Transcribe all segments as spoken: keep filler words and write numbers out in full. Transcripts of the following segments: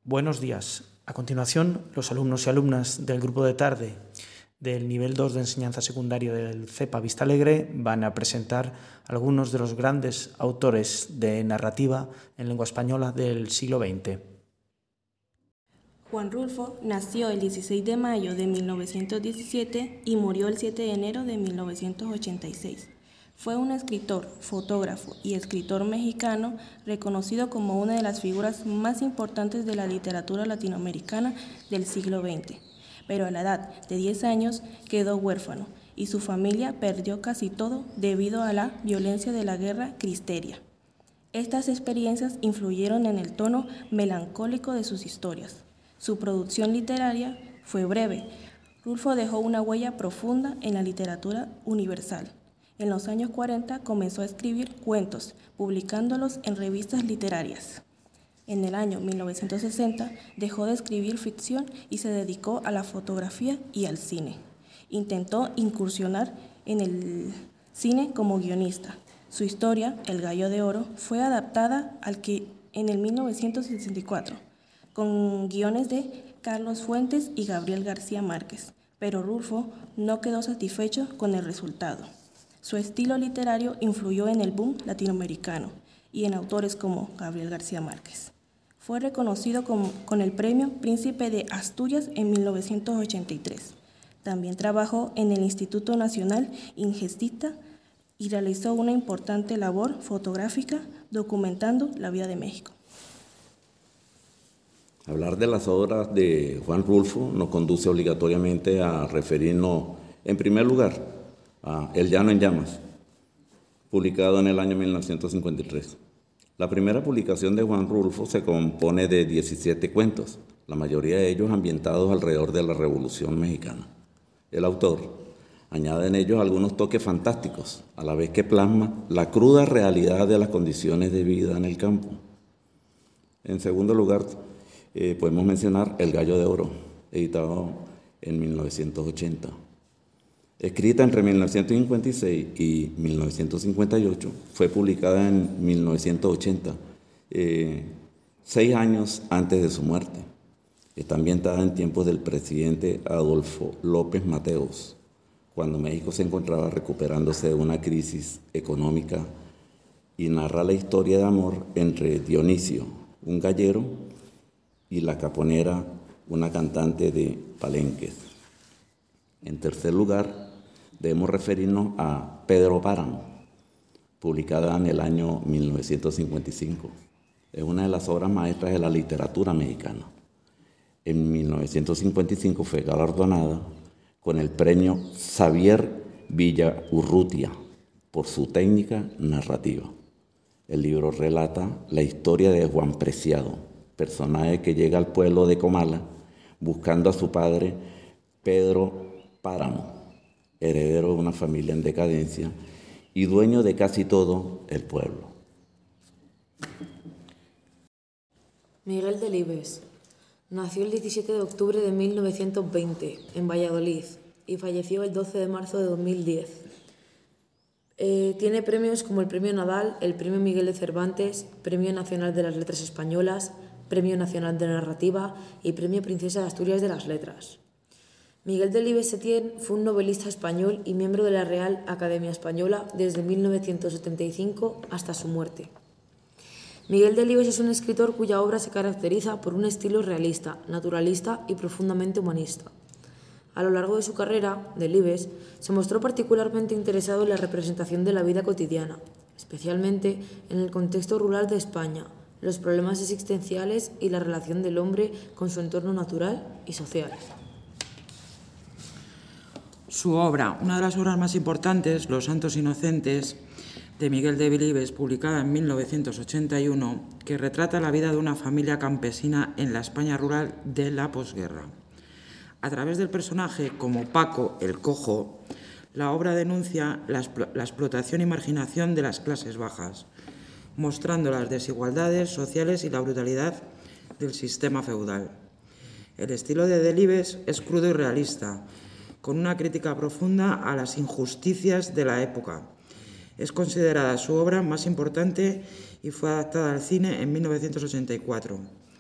Buenos días. A continuación, los alumnos y alumnas del grupo de tarde del nivel dos de enseñanza secundaria del CEPA Vista Alegre van a presentar algunos de los grandes autores de narrativa en lengua española del siglo veinte. Juan Rulfo nació el dieciséis de mayo de mil novecientos diecisiete y murió el siete de enero de mil novecientos ochenta y seis. Fue un escritor, fotógrafo y escritor mexicano reconocido como una de las figuras más importantes de la literatura latinoamericana del siglo veinte, pero a la edad de diez años quedó huérfano y su familia perdió casi todo debido a la violencia de la guerra cristera. Estas experiencias influyeron en el tono melancólico de sus historias. Su producción literaria fue breve. Rulfo dejó una huella profunda en la literatura universal. En los años cuarenta comenzó a escribir cuentos, publicándolos en revistas literarias. En el año mil novecientos sesenta dejó de escribir ficción y se dedicó a la fotografía y al cine. Intentó incursionar en el cine como guionista. Su historia, El Gallo de Oro, fue adaptada al que en el mil novecientos sesenta y cuatro, con guiones de Carlos Fuentes y Gabriel García Márquez, pero Rulfo no quedó satisfecho con el resultado. Su estilo literario influyó en el boom latinoamericano y en autores como Gabriel García Márquez. Fue reconocido con, con el Premio Príncipe de Asturias en mil novecientos ochenta y tres. También trabajó en el Instituto Nacional Ingestista y realizó una importante labor fotográfica documentando la vida de México. Hablar de las obras de Juan Rulfo nos conduce obligatoriamente a referirnos, en primer lugar, a El Llano en Llamas, publicado en el año mil novecientos cincuenta y tres. La primera publicación de Juan Rulfo se compone de diecisiete cuentos, la mayoría de ellos ambientados alrededor de la Revolución Mexicana. El autor añade en ellos algunos toques fantásticos, a la vez que plasma la cruda realidad de las condiciones de vida en el campo. En segundo lugar, Eh, podemos mencionar El Gallo de Oro, editado en mil novecientos ochenta. Escrita entre mil novecientos cincuenta y seis y mil novecientos cincuenta y ocho, fue publicada en mil novecientos ochenta, eh, seis años antes de su muerte. Está ambientada en tiempos del presidente Adolfo López Mateos, cuando México se encontraba recuperándose de una crisis económica, y narra la historia de amor entre Dionisio, un gallero, y la Caponera, una cantante de palenques. En tercer lugar, debemos referirnos a Pedro Páramo, publicada en el año mil novecientos cincuenta y cinco. Es una de las obras maestras de la literatura mexicana. En mil novecientos cincuenta y cinco fue galardonada con el premio Xavier Villaurrutia por su técnica narrativa. El libro relata la historia de Juan Preciado, personaje que llega al pueblo de Comala buscando a su padre Pedro Páramo, heredero de una familia en decadencia y dueño de casi todo el pueblo. Miguel Delibes nació el diecisiete de octubre de mil novecientos veinte en Valladolid y falleció el doce de marzo de dos mil diez. Eh, tiene premios como el Premio Nadal, el Premio Miguel de Cervantes, Premio Nacional de las Letras Españolas, Premio Nacional de Narrativa y Premio Princesa de Asturias de las Letras. Miguel Delibes Setién fue un novelista español y miembro de la Real Academia Española desde mil novecientos setenta y cinco hasta su muerte. Miguel Delibes es un escritor cuya obra se caracteriza por un estilo realista, naturalista y profundamente humanista. A lo largo de su carrera, Delibes se mostró particularmente interesado en la representación de la vida cotidiana, especialmente en el contexto rural de España, los problemas existenciales y la relación del hombre con su entorno natural y social. Su obra, una de las obras más importantes, Los Santos Inocentes, de Miguel Delibes, publicada en mil novecientos ochenta y uno, que retrata la vida de una familia campesina en la España rural de la posguerra. A través del personaje como Paco el Cojo, la obra denuncia la, explo- la explotación y marginación de las clases bajas, mostrando las desigualdades sociales y la brutalidad del sistema feudal. El estilo de Delibes es crudo y realista, con una crítica profunda a las injusticias de la época. Es considerada su obra más importante y fue adaptada al cine en mil novecientos ochenta y cuatro.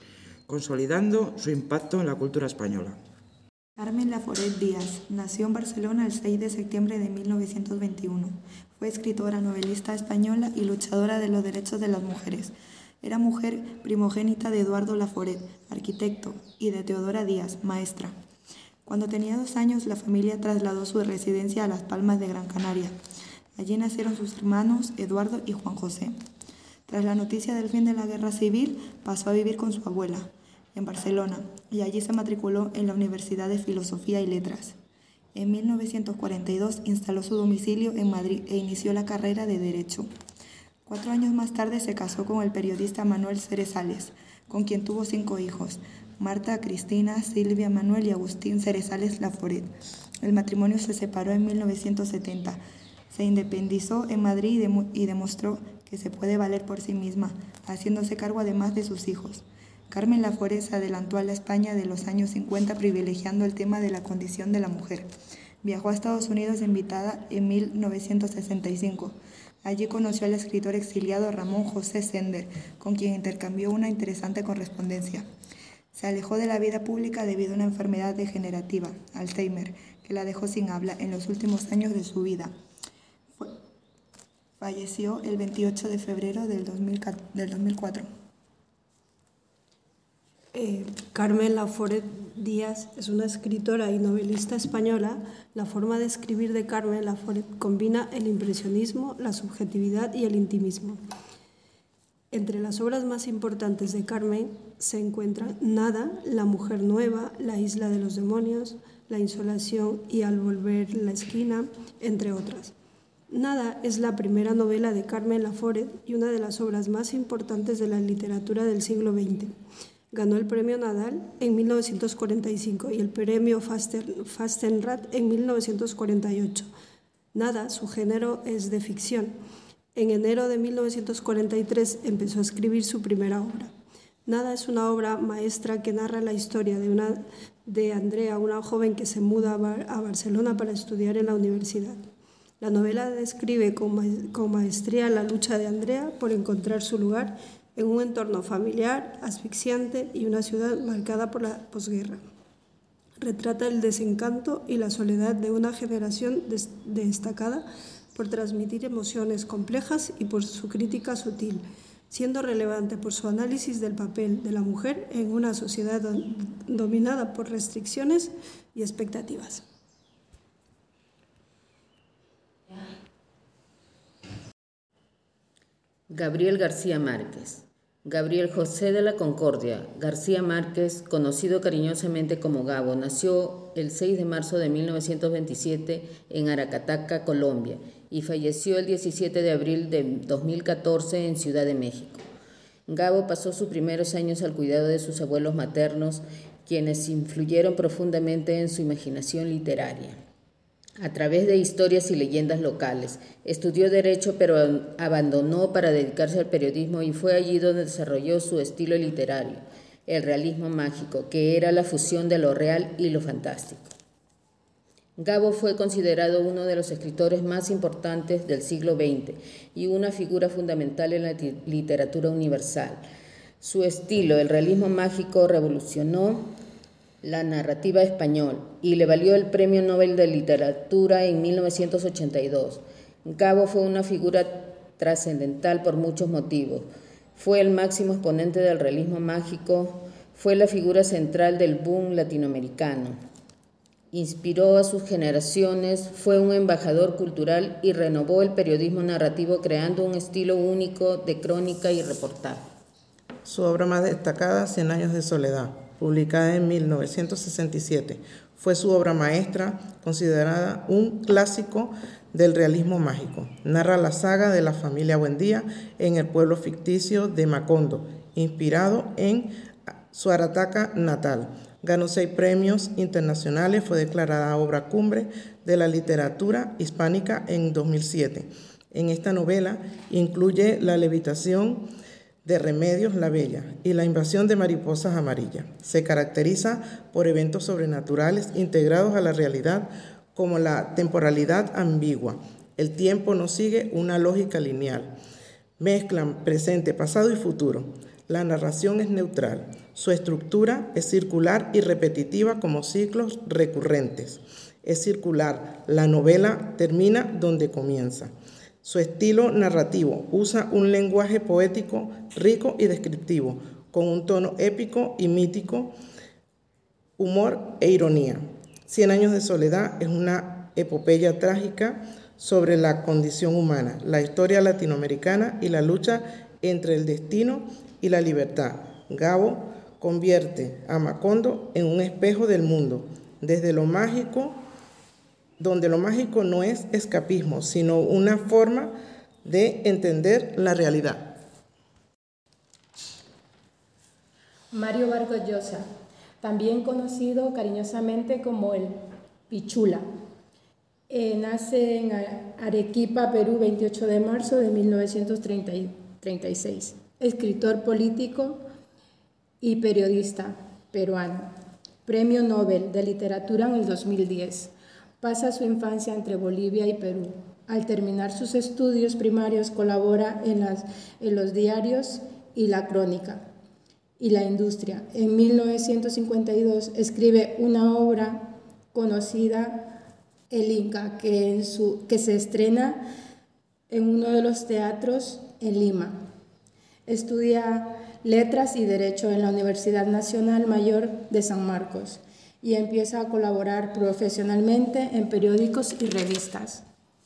consolidando su impacto en la cultura española. Carmen Laforet Díaz nació en Barcelona el seis de septiembre de mil novecientos veintiuno. Fue escritora, novelista española y luchadora de los derechos de las mujeres. Era mujer primogénita de Eduardo Laforet, arquitecto, y de Teodora Díaz, maestra. Cuando tenía dos años, la familia trasladó su residencia a Las Palmas de Gran Canaria. Allí nacieron sus hermanos Eduardo y Juan José. Tras la noticia del fin de la guerra civil, pasó a vivir con su abuela en Barcelona, y allí se matriculó en la Universidad de Filosofía y Letras. En mil novecientos cuarenta y dos instaló su domicilio en Madrid e inició la carrera de Derecho. Cuatro años más tarde se casó con el periodista Manuel Cerezales, con quien tuvo cinco hijos: Marta, Cristina, Silvia, Manuel y Agustín Cerezales Laforet. El matrimonio se separó en mil novecientos setenta. Se independizó en Madrid y, de- y demostró que se puede valer por sí misma, haciéndose cargo además de sus hijos. Carmen Laforet se adelantó a la España de los años cincuenta privilegiando el tema de la condición de la mujer. Viajó a Estados Unidos invitada en mil novecientos sesenta y cinco. Allí conoció al escritor exiliado Ramón José Sender, con quien intercambió una interesante correspondencia. Se alejó de la vida pública debido a una enfermedad degenerativa, Alzheimer, que la dejó sin habla en los últimos años de su vida. Fue- falleció el veintiocho de febrero del dos mil cuatro. Eh, Carmen Laforet Díaz es una escritora y novelista española. La forma de escribir de Carmen Laforet combina el impresionismo, la subjetividad y el intimismo. Entre las obras más importantes de Carmen se encuentran Nada, La mujer nueva, La isla de los demonios, La insolación y Al volver la esquina, entre otras. Nada es la primera novela de Carmen Laforet y una de las obras más importantes de la literatura del siglo veinte. Ganó el premio Nadal en mil novecientos cuarenta y cinco y el premio Fasten- Fastenrath en mil novecientos cuarenta y ocho. Nada, su género es de ficción. En enero de mil novecientos cuarenta y tres empezó a escribir su primera obra. Nada es una obra maestra que narra la historia de, una, de Andrea, una joven que se muda a, Bar- a Barcelona para estudiar en la universidad. La novela describe con, ma- con maestría la lucha de Andrea por encontrar su lugar en un entorno familiar, asfixiante y una ciudad marcada por la posguerra. Retrata el desencanto y la soledad de una generación des- destacada por transmitir emociones complejas y por su crítica sutil, siendo relevante por su análisis del papel de la mujer en una sociedad don- dominada por restricciones y expectativas. Gabriel García Márquez. Gabriel José de la Concordia García Márquez, conocido cariñosamente como Gabo, nació el seis de marzo de mil novecientos veintisiete en Aracataca, Colombia, y falleció el diecisiete de abril de dos mil catorce en Ciudad de México. Gabo pasó sus primeros años al cuidado de sus abuelos maternos, quienes influyeron profundamente en su imaginación literaria. A través de historias y leyendas locales, estudió Derecho pero abandonó para dedicarse al periodismo y fue allí donde desarrolló su estilo literario, el realismo mágico, que era la fusión de lo real y lo fantástico. Gabo fue considerado uno de los escritores más importantes del siglo veinte y una figura fundamental en la literatura universal. Su estilo, el realismo mágico, revolucionó la narrativa español y le valió el Premio Nobel de Literatura en mil novecientos ochenta y dos. Gabo fue una figura trascendental por muchos motivos. Fue el máximo exponente del realismo mágico, fue la figura central del boom latinoamericano. Inspiró a sus generaciones, fue un embajador cultural y renovó el periodismo narrativo creando un estilo único de crónica y reportaje. Su obra más destacada, Cien años de soledad, publicada en mil novecientos sesenta y siete, fue su obra maestra, considerada un clásico del realismo mágico. Narra la saga de la familia Buendía en el pueblo ficticio de Macondo, inspirado en su Arataca natal. Ganó seis premios internacionales, fue declarada obra cumbre de la literatura hispánica en dos mil siete. En esta novela incluye la levitación de Remedios la Bella y la invasión de mariposas amarillas. Se caracteriza por eventos sobrenaturales integrados a la realidad, como la temporalidad ambigua. El tiempo no sigue una lógica lineal. Mezclan presente, pasado y futuro. La narración es neutral. Su estructura es circular y repetitiva como ciclos recurrentes. Es circular. La novela termina donde comienza. Su estilo narrativo usa un lenguaje poético rico y descriptivo, con un tono épico y mítico, humor e ironía. Cien años de soledad es una epopeya trágica sobre la condición humana, la historia latinoamericana y la lucha entre el destino y la libertad. Gabo convierte a Macondo en un espejo del mundo, desde lo mágico, donde lo mágico no es escapismo, sino una forma de entender la realidad. Mario Vargas Llosa, también conocido cariñosamente como el Pichula. Eh, nace en Arequipa, Perú, veintiocho de marzo de mil novecientos treinta y seis. Escritor político y periodista peruano. Premio Nobel de Literatura en el dos mil diez. Pasa su infancia entre Bolivia y Perú. Al terminar sus estudios primarios colabora en, las, en los diarios y la crónica y la industria. En mil novecientos cincuenta y dos escribe una obra conocida, El Inca, que, en su, que se estrena en uno de los teatros en Lima. Estudia Letras y Derecho en la Universidad Nacional Mayor de San Marcos y empieza a colaborar profesionalmente en periódicos y revistas.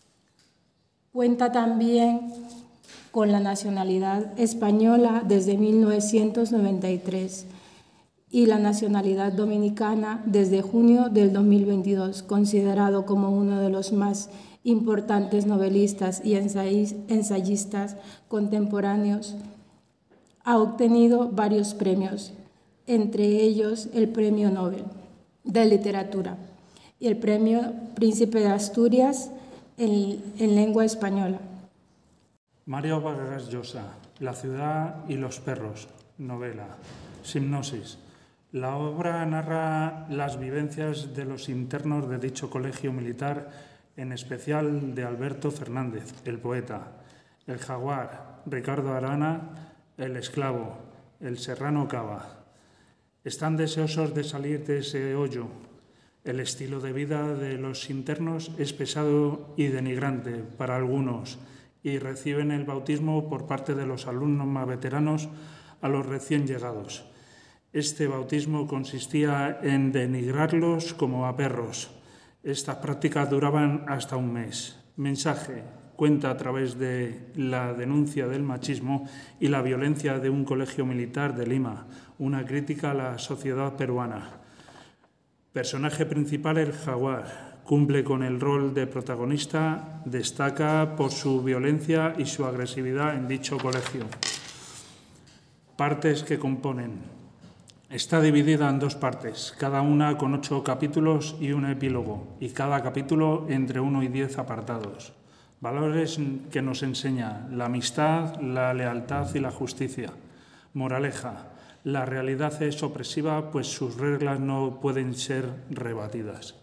Cuenta también con la nacionalidad española desde mil novecientos noventa y tres y la nacionalidad dominicana desde junio del dos mil veintidós, considerado como uno de los más importantes novelistas y ensayistas contemporáneos. Ha obtenido varios premios, entre ellos el Premio Nobel de Literatura y el Premio Príncipe de Asturias en, en lengua española. Mario Vargas Llosa, La ciudad y los perros, novela. Simnosis. La obra narra las vivencias de los internos de dicho colegio militar, en especial de Alberto Fernández, el poeta, el jaguar, Ricardo Arana, el esclavo, el serrano Cava. Están deseosos de salir de ese hoyo. El estilo de vida de los internos es pesado y denigrante para algunos y reciben el bautismo por parte de los alumnos más veteranos a los recién llegados. Este bautismo consistía en denigrarlos como a perros. Estas prácticas duraban hasta un mes. Mensaje cuenta a través de la denuncia del machismo y la violencia de un colegio militar de Lima, una crítica a la sociedad peruana. Personaje principal, el jaguar. Cumple con el rol de protagonista, destaca por su violencia y su agresividad en dicho colegio. Partes que componen. Está dividida en dos partes, cada una con ocho capítulos y un epílogo, y cada capítulo entre uno y diez apartados. Valores que nos enseña la amistad, la lealtad y la justicia. Moraleja, la realidad es opresiva, pues sus reglas no pueden ser rebatidas.